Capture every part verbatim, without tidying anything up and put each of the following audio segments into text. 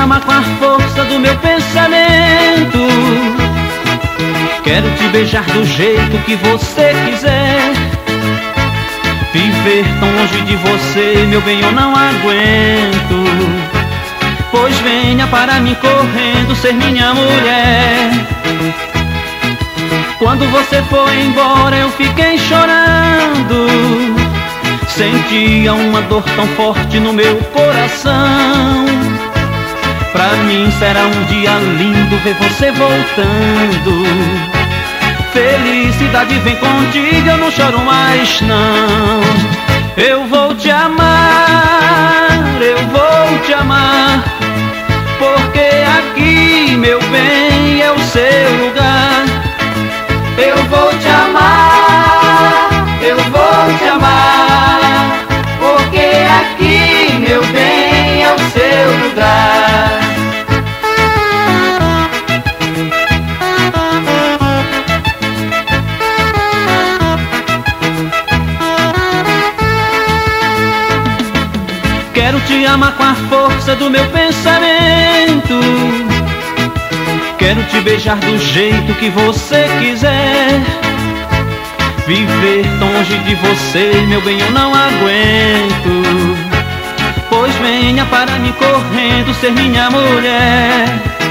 amar com a força do meu pensamento. Quero te beijar do jeito que você quiser. Viver tão longe de você, meu bem, eu não aguento. Pois venha para mim correndo ser minha mulher. Quando você foi embora eu fiquei chorando. Sentia uma dor tão forte no meu coração. Pra mim será um dia lindo ver você voltando. Felicidade vem contigo, eu não choro mais não. Eu vou te amar, eu vou te amar, porque aqui, meu bem, é o seu lugar. Eu vou te amar, eu vou te amar, porque aqui, meu bem, é o seu lugar. Quero te amar com a força do meu pensamento. Quero te beijar do jeito que você quiser. Viver tão longe de você, meu bem, eu não aguento. Pois venha para mim correndo ser minha mulher.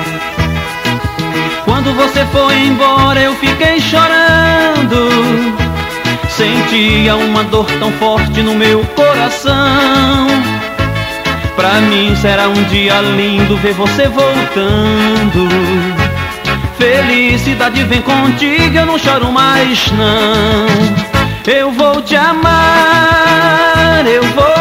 Quando você foi embora eu fiquei chorando. Sentia uma dor tão forte no meu coração. Pra mim será um dia lindo ver você voltando. Felicidade vem contigo, eu não choro mais não. Eu vou te amar, eu vou